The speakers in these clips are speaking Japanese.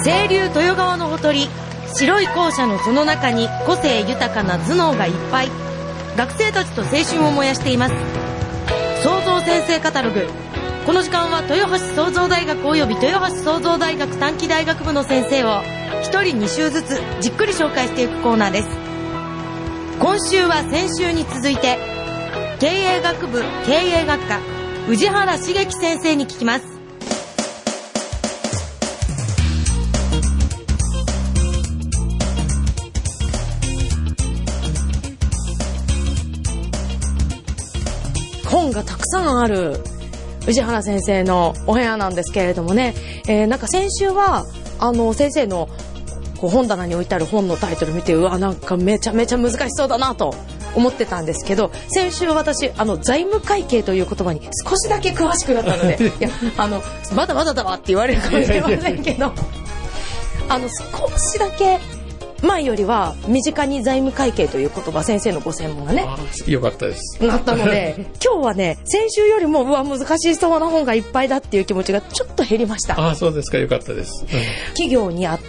清流豊川のほとり、白い校舎のその中に個性豊かな頭脳がいっぱい。学生たちと青春を燃やしています。創造先生カタログ。この時間は豊橋創造大学および豊橋創造大学短期大学部の先生を一人2週ずつじっくり紹介していくコーナーです。今週は先週に続いて経営学部経営学科宇治原茂樹先生に聞きます。本がたくさんある宇治原先生のお部屋なんですけれどもね、なんか先週は先生のこう本棚に置いてある本のタイトル見て、うわ、なんかめちゃめちゃ難しそうだなと思ってたんですけど、先週私財務会計という言葉に少しだけ詳しくなったのでいやまだまだだわって言われるかもしれませんけど少しだけ前よりは身近に財務会計という言葉、先生のご専門がねよかったですなったので今日はね、先週よりも難しそうな本がいっぱいだっていう気持ちがちょっと減りました。 そうですか、よかったです、 企業にあって、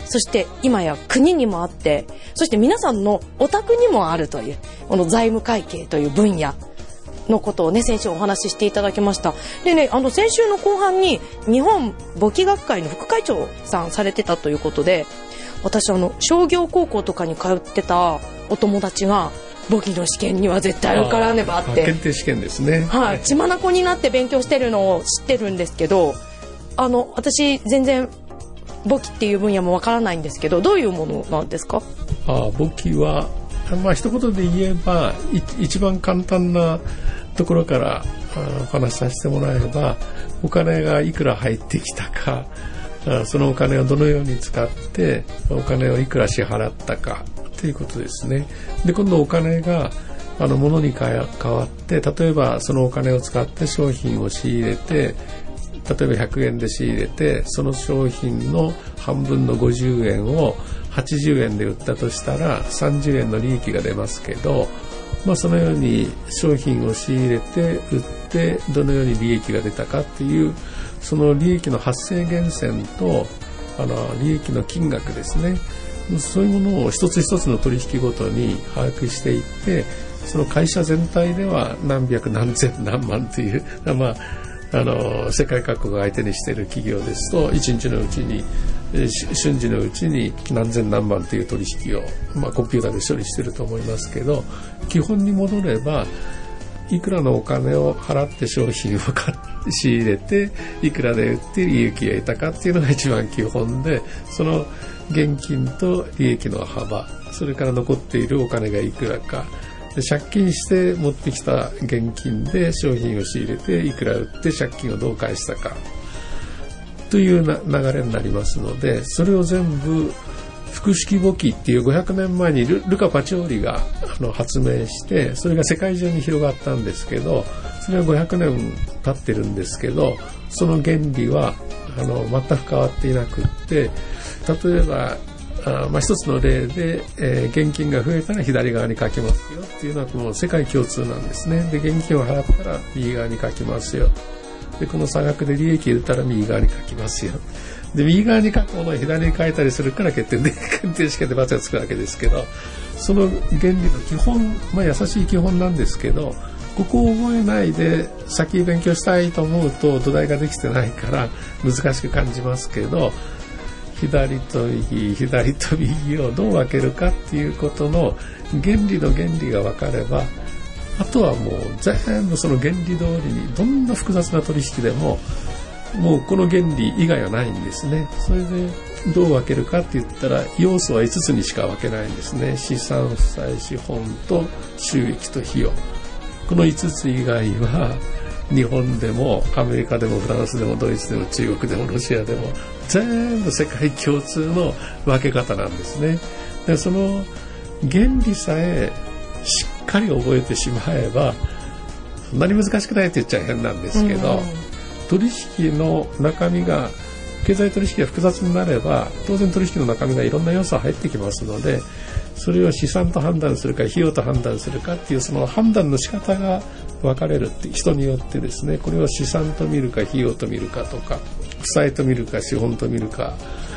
そして今や国にもあって、そして皆さんのお宅にもあるというこの財務会計という分野のことをね、先週お話ししていただきました。でね、先週の後半に日本簿記学会の副会長さんされてたということで、私商業高校とかに通ってたお友達が簿記の試験には絶対受からねばって検定試験ですね、 はい、血眼になって勉強してるのを知ってるんですけど、私全然簿記っていう分野もわからないんですけど、どういうものなんですか？ 簿記は一言で言えば一番簡単なところからお話しさせてもらえば、お金がいくら入ってきたか、そのお金をどのように使ってお金をいくら支払ったかということですね。で、今度お金が物に変わって、例えばそのお金を使って商品を仕入れて、例えば100円で仕入れて、その商品の半分の50円を80円で売ったとしたら30円の利益が出ますけど、そのように商品を仕入れて売ってどのように利益が出たかっていう、その利益の発生源泉と利益の金額ですね、そういうものを一つ一つの取引ごとに把握していって、その会社全体では何百何千何万という、世界各国が相手にしている企業ですと、1日のうちに瞬時のうちに何千何万という取引を、コンピューターで処理していると思いますけど、基本に戻ればいくらのお金を払って商品を仕入れて、いくらで売って利益を得たかっていうのが一番基本で、その現金と利益の幅、それから残っているお金がいくらかで、借金して持ってきた現金で商品を仕入れていくら売って借金をどう返したかという流れになりますので、それを全部複式簿記っていう500年前にルカ・パチョーリが発明して、それが世界中に広がったんですけど、それは500年経ってるんですけど、その原理は全く変わっていなくって、例えば一つの例で、現金が増えたら左側に書きますよっていうのはもう世界共通なんですね。で、現金を払ったら右側に書きますよ。で、この差額で利益を得たら右側に書きますよ。で、右側に書くものを左に書いたりするから検定試験で罰がつくわけですけど、その原理の基本、優しい基本なんですけど、ここを覚えないで先勉強したいと思うと土台ができてないから難しく感じますけど、左と右をどう分けるかっていうことの原理が分かれば、あとはもう全部その原理通りに、どんな複雑な取引でももうこの原理以外はないんですね。それでどう分けるかって言ったら、要素は5つにしか分けないんですね。資産、負債、資本と収益と費用。この5つ以外は日本でもアメリカでもフランスでもドイツでも中国でもロシアでも全部世界共通の分け方なんですね。で、その原理さえしっかり覚えてしまえば、そんなに難しくないって言っちゃ変なんですけど、取引の中身が、経済取引が複雑になれば当然取引の中身がいろんな要素が入ってきますので、それを資産と判断するか費用と判断するかっていう、その判断の仕方が分かれるって人によってですね、これを資産と見るか費用と見るかとか、負債と見るか資本と見るか、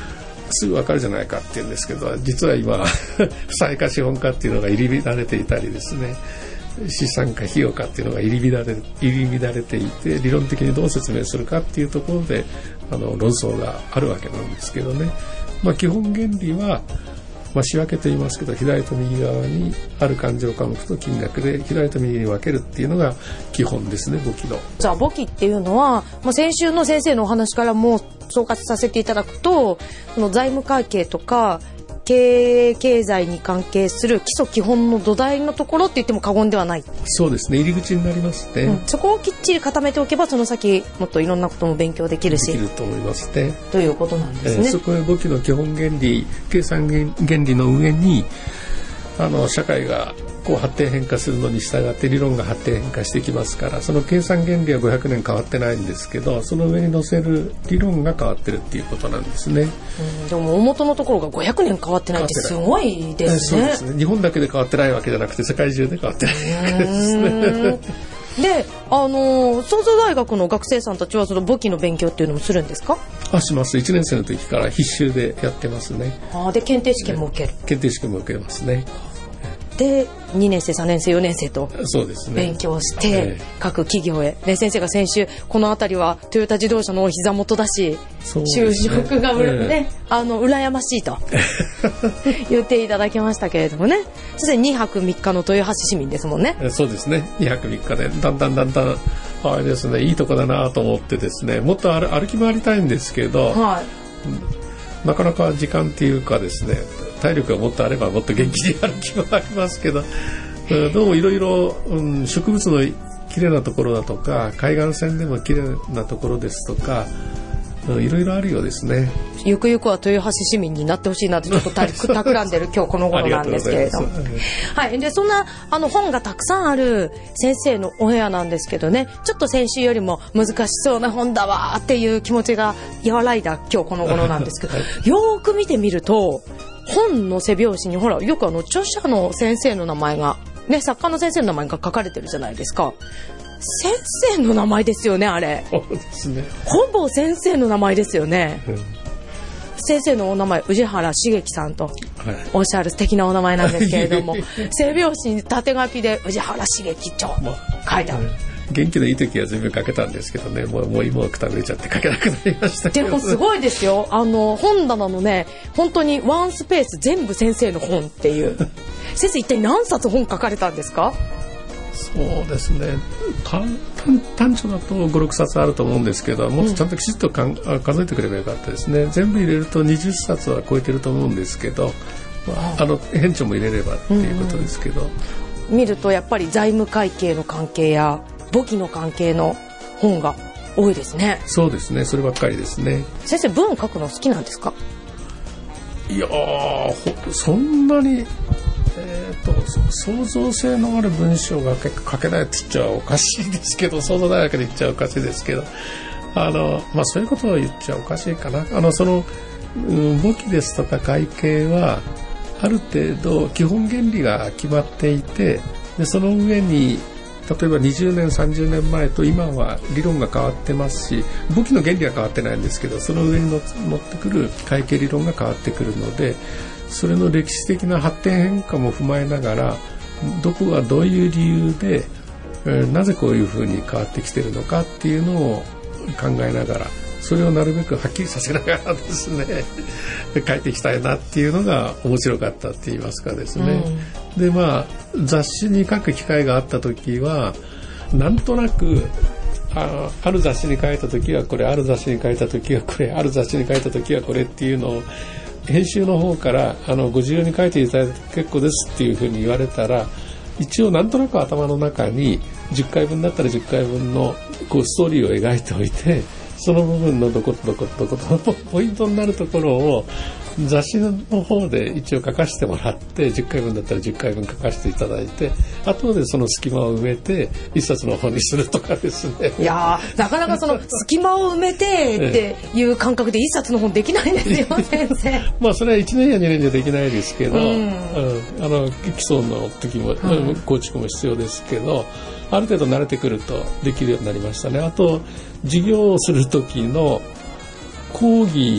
すぐ分かるじゃないかって言うんですけど、実は今負債か資本かっていうのが入り乱れていたりですね、資産か費用かっていうのが入り乱れていて、理論的にどう説明するかっていうところで論争があるわけなんですけどね。基本原理は、仕分けと言いますけど、左と右側にある勘定科目と金額で左と右に分けるっていうのが基本ですね、簿記の。 じゃあ簿記っていうのは、先週の先生のお話からも総括させていただくと、その財務会計とか経営経済に関係する基礎基本の土台のところって言っても過言ではない。 そうですね、入り口になりますね、 そこをきっちり固めておけば、その先もっといろんなことも勉強できるし、 できると思いますね。 ということなんですね。 そこへ簿記の基本原理、計算原理の上に社会がこう発展変化するのに従って理論が発展変化してきますから、その計算原理は500年変わってないんですけど、その上に載せる理論が変わってるっていうことなんですね。 でも大元のところが500年変わってないってすごいですね。 そうですね。日本だけで変わってないわけじゃなくて、世界中で変わってないわけですね。 で、創造大学の学生さんたちはその簿記の勉強っていうのもするんですか？ します。1年生の時から必修でやってますね。 で、検定試験も受ける。 検定試験も受けますね。 で、2年生3年生4年生と勉強して各企業へ、先生が先週この辺りはトヨタ自動車の膝元だし、就職が羨ましいと言っていただきましたけれどもね。そして2泊3日の豊橋市民ですもんね。 そうですね、2泊3日でだんだんあれですね、いいとこだなと思ってですね、もっと歩き回りたいんですけど、なかなか時間っていうかですね、体力がもっとあればもっと元気に歩き回りますけど、どうもいろいろ植物の綺麗なところだとか、海岸線でも綺麗なところですとか、いろいろあるようですね。 ゆくゆくは豊橋市民になってほしいなとちょっと企んでる今日この頃なんですけれどもはい。で、そんな本がたくさんある先生のお部屋なんですけどね、ちょっと先週よりも難しそうな本だわっていう気持ちが和らいだ今日この頃なんですけどよーく見てみると、本の背表紙にほら、よく著者の先生の名前がね、作家の先生の名前が書かれてるじゃないですか。先生の名前ですよね、あれ。 そうですね。 ほぼ先生の名前ですよね。先生のお名前、宇治原茂樹さんとおっしゃる素敵なお名前なんですけれども、背表紙に縦書きで宇治原茂樹と書いてある。 元気のいい時は全部書けたんですけどね、もう今はくたびれちゃって書けなくなりましたけど。 でもすごいですよ。本棚のね、本当にワンスペース全部先生の本っていう。先生一体何冊本書かれたんですか？ そうですね、単著だと 5,6 冊あると思うんですけど、もっとちゃんときちっと数えてくればよかったですね。全部入れると20冊は超えてると思うんですけど、編著も入れればっていうことですけど、 見るとやっぱり財務会計の関係や簿記の関係の本が多いですね。 そうですね、そればっかりですね。 先生、文書くの好きなんですか？ いやそんなに創造性のある文章が書けないって言っちゃおかしいですけど、創造大学で言っちゃおかしいですけど、そういうことを言っちゃおかしいかな。簿記ですとか会計はある程度基本原理が決まっていて、でその上に例えば20年30年前と今は理論が変わってますし、簿記の原理は変わってないんですけど、その上に乗ってくる会計理論が変わってくるので、それの歴史的な発展変化も踏まえながら、どこがどういう理由で、なぜこういうふうに変わってきているのかっていうのを考えながら、それをなるべくはっきりさせながらですね書いていきたいなっていうのが面白かったって言いますかですね、で雑誌に書く機会があった時はなんとなくある雑誌に書いた時はこれ、ある雑誌に書いた時はこれ、ある雑誌に書いた時はこれっていうのを編集の方からご自由に書いていただいて結構ですっていうふうに言われたら、一応なんとなく頭の中に10回分だったら10回分のストーリーを描いておいて、その部分のどことポイントになるところを雑誌の方で一応書かせてもらって、10回分だったら10回分書かせていただいて、後でその隙間を埋めて一冊の本にするとかですね。 いやなかなかその隙間を埋めてっていう感覚で一冊の本できないんですよ先生。 それは1年や2年じゃできないですけど、基礎の時も、構築も必要ですけど、ある程度慣れてくるとできるようになりましたね。あと授業をする時の講義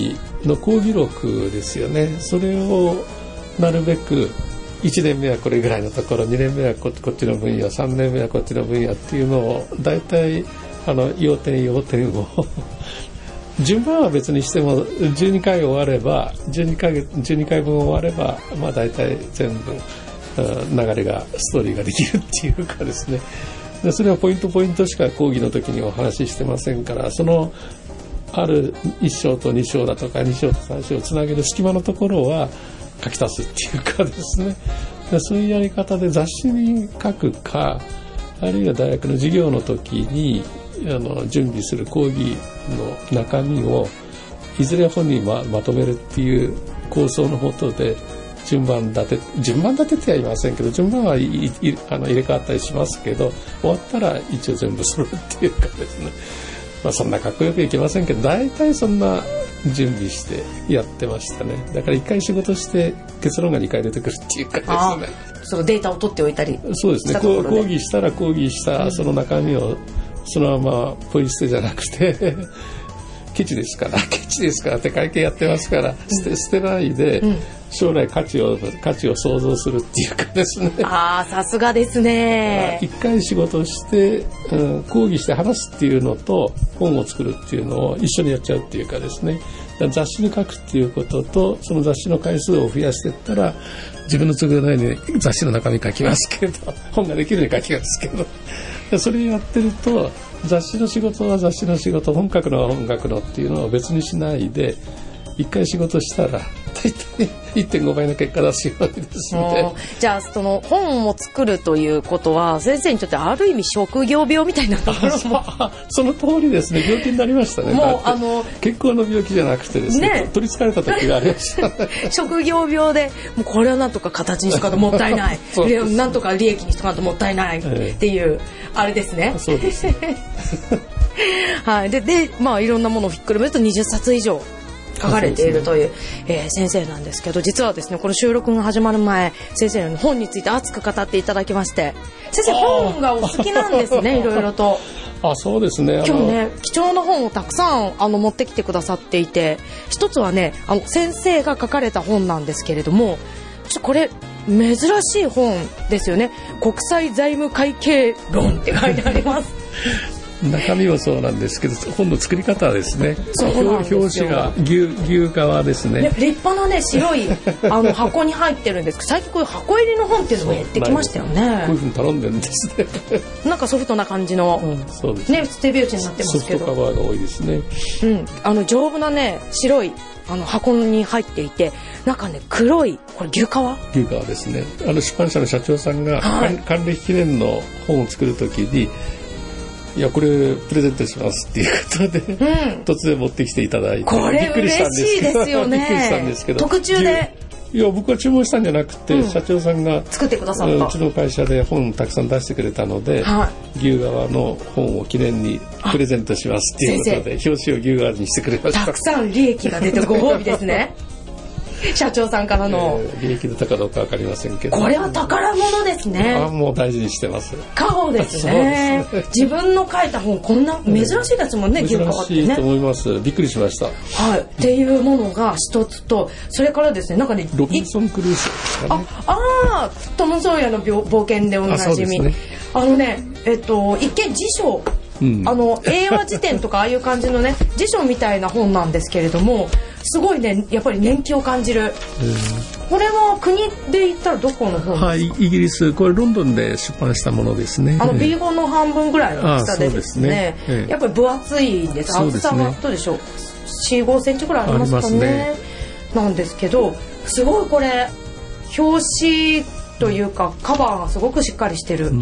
の講義録ですよね。それをなるべく1年目はこれぐらいのところ、2年目はこっちの分野、3年目はこっちの分野っていうのをだいたい要点を順番は別にしても12回終われば12回分終われば、まあだいたい全部流れがストーリーができるっていうかですね。でそれはポイントしか講義の時にお話ししてませんから、そのある1章と2章だとか2章と3章をつなげる隙間のところは書き足すっていうかですね。でそういうやり方で雑誌に書くか、あるいは大学の授業の時に準備する講義の中身をいずれ本に まとめるっていう構想のもとで順番立ててはいませんけど、順番は入れ替わったりしますけど、終わったら一応全部揃うっていうかですね、まあそんなかっこよくいけませんけど、大体そんな準備してやってましたね。だから1回仕事して結論が2回出てくるっていうかですね。 そのデータを取っておいたりそうですね。講義したら講義したその中身をそのままポイ捨てじゃなくてケチですからって会計やってますから捨てないで、将来価値を創造するっていうかですね。 さすがですね。 一回仕事して、講義して話すっていうのと本を作るっていうのを一緒にやっちゃうっていうかですね。雑誌に書くっていうことと、その雑誌の回数を増やしていったら自分の都合のように雑誌の中身書きますけど、本ができるように書きますけど、それやってると雑誌の仕事は雑誌の仕事、本書くのは本書くのっていうのを別にしないで、一回仕事したら大体 1.5 倍の結果出すようにですね。 じゃあその本を作るということは先生にとってある意味職業病みたいなところもその通りですね。病気になりましたね。もう結構の病気じゃなくてですね、取り憑かれた時がありました、ね、 職業病でもうこれはなんとか形にしとかともったいないなんとか利益にしとかともったいないっていう、あれですね。 そうですはい。でまあいろんなものをひっくるめると20冊以上書かれているという、先生なんですけど、実はですねこの収録が始まる前、先生の本について熱く語っていただきまして、先生本がお好きなんですね。いろいろと。 そうですね。 今日ね貴重な本をたくさん持ってきてくださっていて、一つはね先生が書かれた本なんですけれども、これ珍しい本ですよね。国際財務会計論って書いてあります中身もそうなんですけど、本の作り方はですね、表紙が牛革ですね。 立派なね白い箱に入ってるんですけど、最近こういう箱入りの本っていうのも減ってきましたよね。 こういうふうに頼んでるんですね。 なんかソフトな感じの、 そうですね。 手拍子になってますけど、 ソフトカバーが多いですね。 丈夫なね白い箱に入っていて、なんかね黒い、これ牛革ですね。出版社の社長さんが、還暦記念の本を作るときに、いやこれプレゼントしますっていうことで、突然持ってきていただいて、 これ嬉しいですよね。 びっくりしたんですけど、 特注で。 いや僕は注文したんじゃなくて、社長さんが作ってくださった。 うちの会社で本たくさん出してくれたので、牛革の本を記念にプレゼントしますっていうことで、表紙を牛革にしてくれました。 たくさん利益が出てご褒美ですね。社長さんからの、 利益出たかどうか分かりませんけど、 これは宝物ですね。 もう大事にしてます。 家宝ですね。自分の書いた本、こんな珍しいですもんね。牛革ってね。 珍しいと思います。びっくりしました。 はい。っていうものが一つと、それからですね、なんかね、 ロビンソン・クルーソですかね。 トム・ソーヤの冒険でおなじみ。一見辞書、英和辞典とかああいう感じのね辞書みたいな本なんですけれども、すごいねやっぱり年季を感じる。これは国で言ったらどこの本ですか？ はい、イギリス、これロンドンで出版したものですね。 B5 の半分ぐらいの大きさでですね、やっぱり分厚いんです。厚さはどうでしょう、4、5センチぐらいありますかね。なんですけど、すごいこれ表紙というかカバーがすごくしっかりしてる。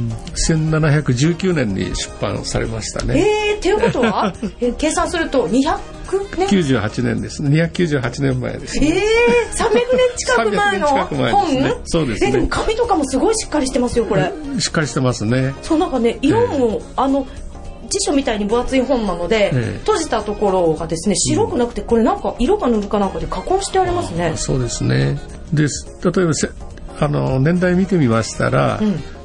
1719年に出版されましたね。 っていうことは計算すると200年 98年ですね。298年前ですね。 300年近く前の本。 そうですね。 でも紙とかもすごいしっかりしてますよこれ。 しっかりしてますね。 そう、なんかね色も辞書みたいに分厚い本なので、閉じたところがですね白くなくて、これなんか色が塗るかなんかで加工してありますね。 そうですね。で例えば年代見てみましたら、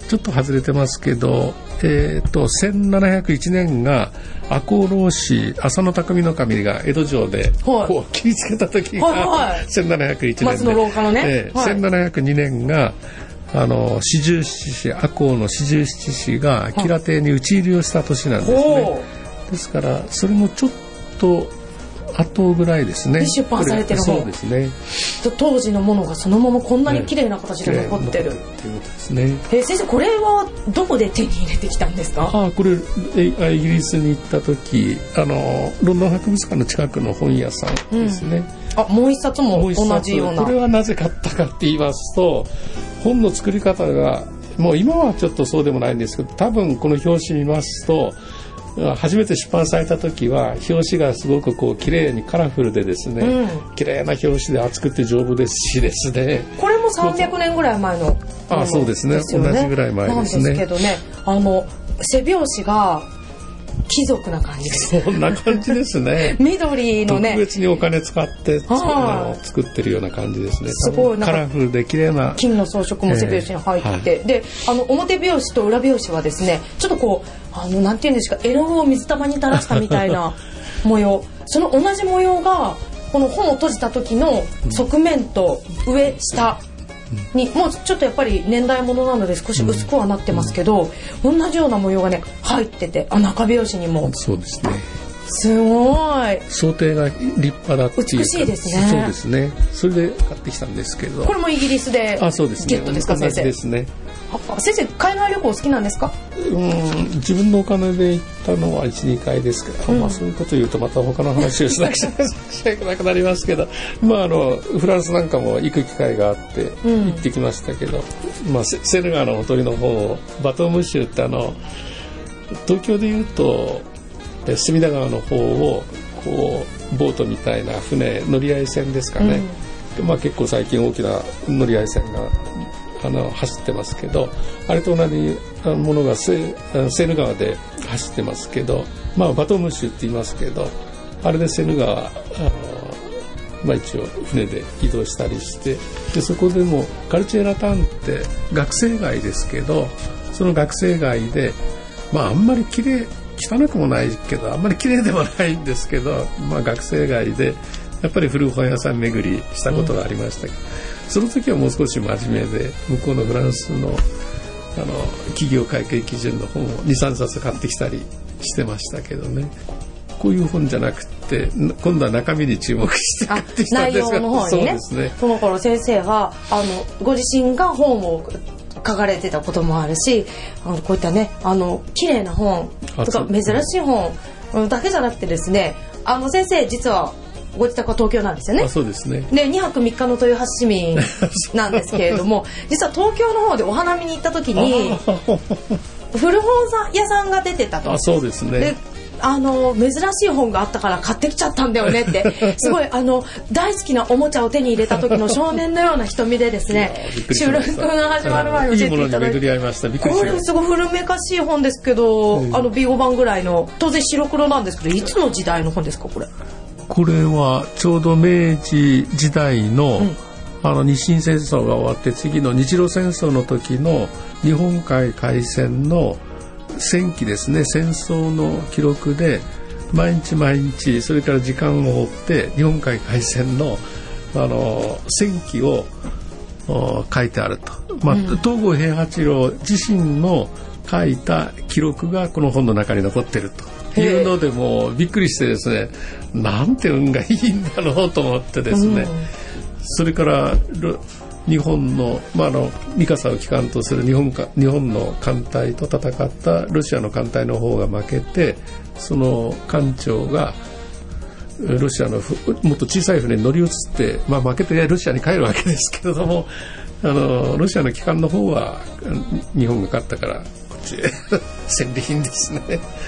ちょっと外れてますけど、1701年が赤穂浪士浅野匠の神が江戸城でこう切りつけた時が1701年で、 松の廊下のね、 1702年が四十七士、赤穂の四十七士が吉良邸に討ち入りをした年なんですね。ですからそれもちょっと後ぐらいですね。 出版されてる本。 そうですね。 当時のものがそのままこんなに綺麗な形で残ってる。 っていうことですね。 先生、これはどこで手に入れてきたんですか？ これイギリスに行った時、ロンドン博物館の近くの本屋さんですね。 もう一冊も同じような。 これはなぜ買ったかって言いますと、本の作り方がもう今はちょっとそうでもないんですけど、多分この表紙見ますと。初めて出版された時は表紙がすごくこう綺麗にカラフルでですね、綺麗な表紙で厚くて丈夫ですしですね。これも 300年ぐらい前の、 そうですね、同じぐらい前ですね。 なんですけどね、背表紙が貴族な感じです。 そんな感じですね。 緑のね、 特別にお金使って作ってるような感じですね。 すごいカラフルで綺麗な金の装飾も背表紙に入って、で表表紙と裏表紙はですね、ちょっとこうなんていうんですか、絵の具を水玉に垂らしたみたいな模様。その同じ模様がこの本を閉じた時の側面と上下にもうちょっとやっぱり年代物なので少し薄くはなってますけど、同じような模様がね入ってて、中表紙にも。 そうですね。 すごい。 想定が立派だっていうか。 美しいですね。 そうですね。それで買ってきたんですけど。 これもイギリスでゲットですか、先生？ ですね。 先生、海外旅行好きなんですか？ 自分のお金で行ったのは 1,2 回ですけど、そういうこと言うとまた他の話をしなきゃいけなくなりますけど、フランスなんかも行く機会があって行ってきましたけど、セネガのほとりの方をバトンムッシュって東京でいうと隅田川の方をこうボートみたいな船乗り合い船ですかね、結構最近大きな乗り合い船が走ってますけど、あれと同じものがセーヌ川で走ってますけど、バトンムッシュって言いますけど、あれでセーヌ川一応船で移動したりして、でそこでもカルチェラタンって学生街ですけど、その学生街であんまり汚くもないけどあんまり綺麗でもないんですけど、学生街でやっぱり古本屋さん巡りしたことがありましたけど、その時はもう少し真面目で向こうのフランスの企業会計基準の本を 2,3 冊買ってきたりしてましたけどね。こういう本じゃなくて今度は中身に注目して買ってきたんですが、 内容の方にね。 そうですね。 その頃先生はご自身が本を書かれてたこともあるし、こういったね綺麗な本とか珍しい本だけじゃなくてですね、先生実はご自宅は東京なんですよね。 そうですね。 で2泊3日の豊橋市民なんですけれども実は東京の方でお花見に行った時に古本屋さんが出てたと。 そうですね。 で珍しい本があったから買ってきちゃったんだよねってすごい大好きなおもちゃを手に入れた時の少年のような瞳でですね、収録が始まる前に教えていただいて、これすごい古めかしい本ですけど、B5 版ぐらいの当然白黒なんですけど、いつの時代の本ですかこれ？ これはちょうど明治時代の、日清戦争が終わって次の日露戦争の時の日本海海戦の戦記ですね。戦争の記録で毎日それから時間を追って日本海海戦の戦記を書いてあると、東郷平八郎自身の書いた記録がこの本の中に残ってるというので、もうびっくりしてですね、なんて運がいいんだろうと思ってですね、それから日本の、三笠を機関とする日本の艦隊と戦ったロシアの艦隊の方が負けて、その艦長がロシアのもっと小さい船に乗り移って、負けてロシアに帰るわけですけれども、ロシアの機関の方は日本が勝ったからこっちへ戦利品ですね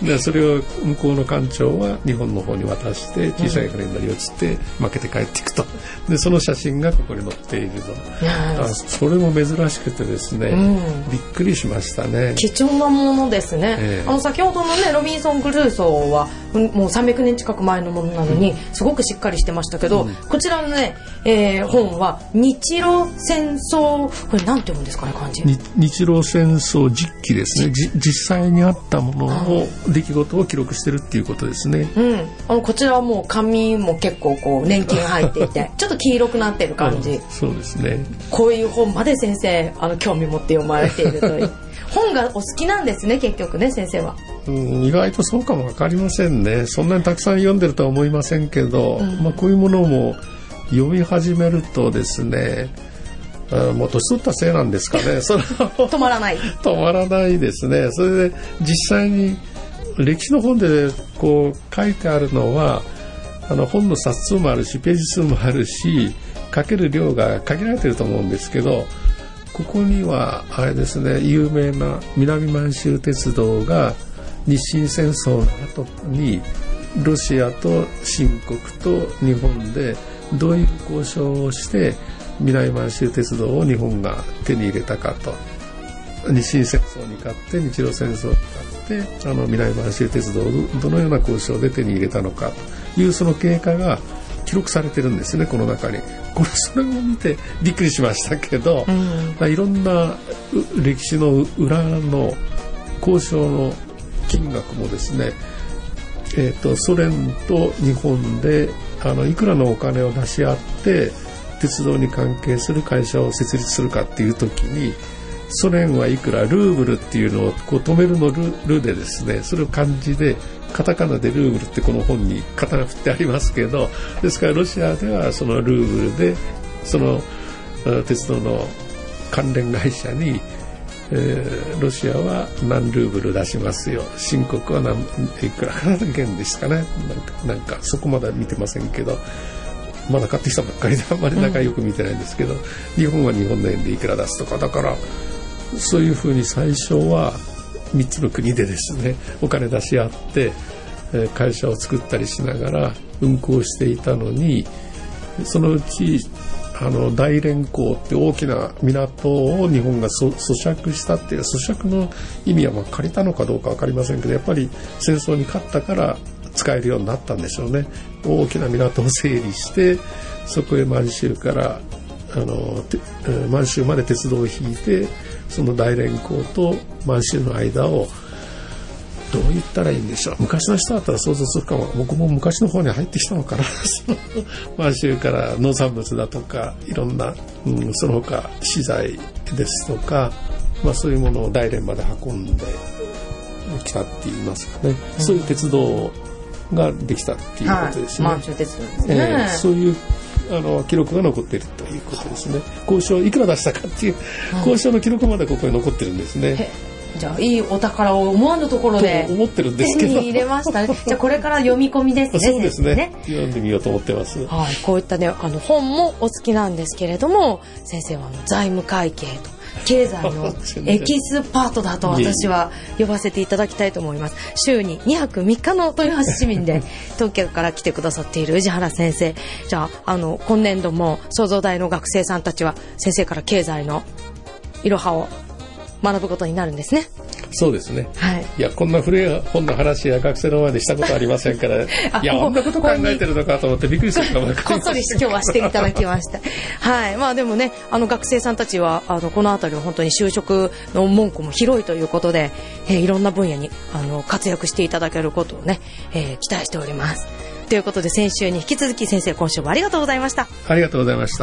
でそれを向こうの館長は日本の方に渡して小さい船に乗り移って負けて帰っていくと。でその写真がここに載っていると。それも珍しくてですね、びっくりしましたね。 貴重なものですね。先ほどのねロビンソン・クルーソーはもう300年近く前のものなのにすごくしっかりしてましたけど、こちらのね、本は日露戦争、これなんて読むんですかね、漢字。 日露戦争実記ですね。実際にあったものを、出来事を記録してるっていうことですね。 こちらはもう紙も結構こう年季が入っていてちょっと黄色くなってる感じ。 そうですね。 こういう本まで先生興味持って読まれているという本がお好きなんですね、結局ね、先生は。 意外とそうかも分かりませんね。そんなにたくさん読んでるとは思いませんけど、こういうものも読み始めるとですね、もう年取ったせいなんですかね。それ止まらないですね。それで実際に歴史の本でこう書いてあるのは本の冊数もあるしページ数もあるし書ける量が限られてると思うんですけど、ここにはあれですね、有名な南満州鉄道が日清戦争の後にロシアと清国と日本でどういう交渉をして南満州鉄道を日本が手に入れたかと、日清戦争に勝って日露戦争に勝って南満州鉄道をどのような交渉で手に入れたのかというその経過が記録されてるんですね、この中に。それを見てびっくりしましたけど、いろんな歴史の裏の交渉の金額もですね、ソ連と日本でいくらのお金を出し合って鉄道に関係する会社を設立するかっていう時に、ソ連はいくらルーブルっていうのをこう止めるのルでですね、それを漢字でカタカナでルーブルってこの本に刀振ってありますけど、ですからロシアではそのルーブルでその鉄道の関連会社に、ロシアは何ルーブル出しますよ、清国はいくらか元ですかね、なんかそこまで見てませんけど、まだ買ってきたばっかりであんまり仲良く見てないんですけど、日本は日本の円でいくら出すとか、だからそういうふうに最初は3つの国でですねお金出し合って会社を作ったりしながら運航していたのに、そのうち大連港って大きな港を日本が咀嚼したっていう、咀嚼の意味は借りたのかどうか分かりませんけど、やっぱり戦争に勝ったから使えるようになったんでしょうね。大きな港を整理してそこへ満州から満州まで鉄道を引いて、その大連港と満州の間をどう言ったらいいんでしょう、昔の人だったら想像するかも、僕も昔の方に入ってきたのかな満州から農産物だとかいろんな、その他資材ですとか、そういうものを大連まで運んできたって言いますかね、そういう鉄道ができたっていうことですね。 満州鉄道ですね。 そういう記録が残っているということですね。交渉いくら出したかっていう交渉の記録までここに残ってるんですね。 じゃあいいお宝を思わぬところで思ってるんですけど手に入れましたね。じゃあこれから読み込みですね。 そうですね。読んでみようと思ってます。 はい、こういったね本もお好きなんですけれども、先生は財務会計と経済のエキスパートだと私は呼ばせていただきたいと思います。週に2泊3日の豊橋市民で東京から来てくださっている宇治原先生、じゃあ今年度も創造大の学生さんたちは先生から経済のいろはを学ぶことになるんですね。 そうですね、 はい、 いやこんな古い本の話や学生の前でしたことありませんからいやこんなこと考えてるのかと思ってびっくりするかもこっそり今日はしていただきましたはい、でもね学生さんたちはこの辺りは本当に就職の門戸も広いということで、いろんな分野に活躍していただけることをね、期待しております。ということで先週に引き続き先生、今週もありがとうございました。 ありがとうございました。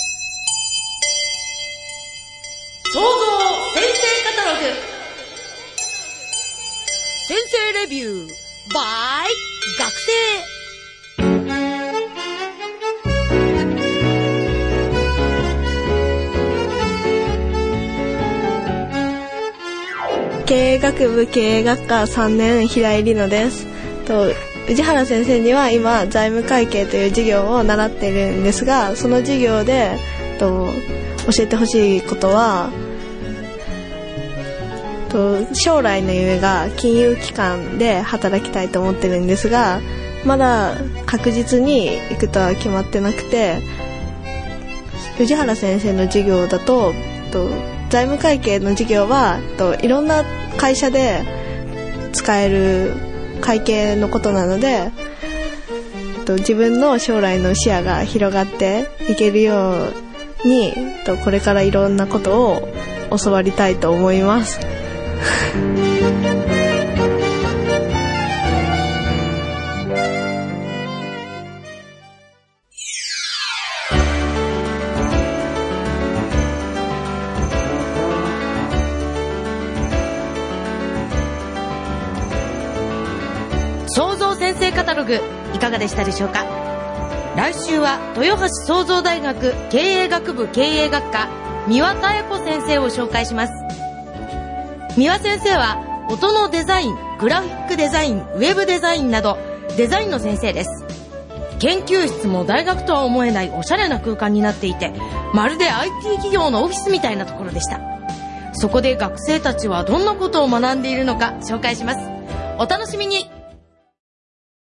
創造先生カタログ先生レビュー by 学生。経営学部経営学科3年平井里乃です。宇治原先生には今財務会計という授業を習っているんですが、その授業で教えてほしいことは将来の夢が金融機関で働きたいと思ってるんですが、まだ確実に行くとは決まってなくて、宇治原先生の授業だと財務会計の授業はいろんな会社で使える会計のことなので、自分の将来の視野が広がっていけるようにこれからいろんなことを教わりたいと思います創造先生カタログいかがでしたでしょうか。来週は豊橋創造大学経営学部経営学科三輪妙子先生を紹介します。三輪先生は音のデザイン、グラフィックデザイン、ウェブデザインなどデザインの先生です。研究室も大学とは思えないおしゃれな空間になっていて、まるで IT 企業のオフィスみたいなところでした。そこで学生たちはどんなことを学んでいるのか紹介します。お楽しみに。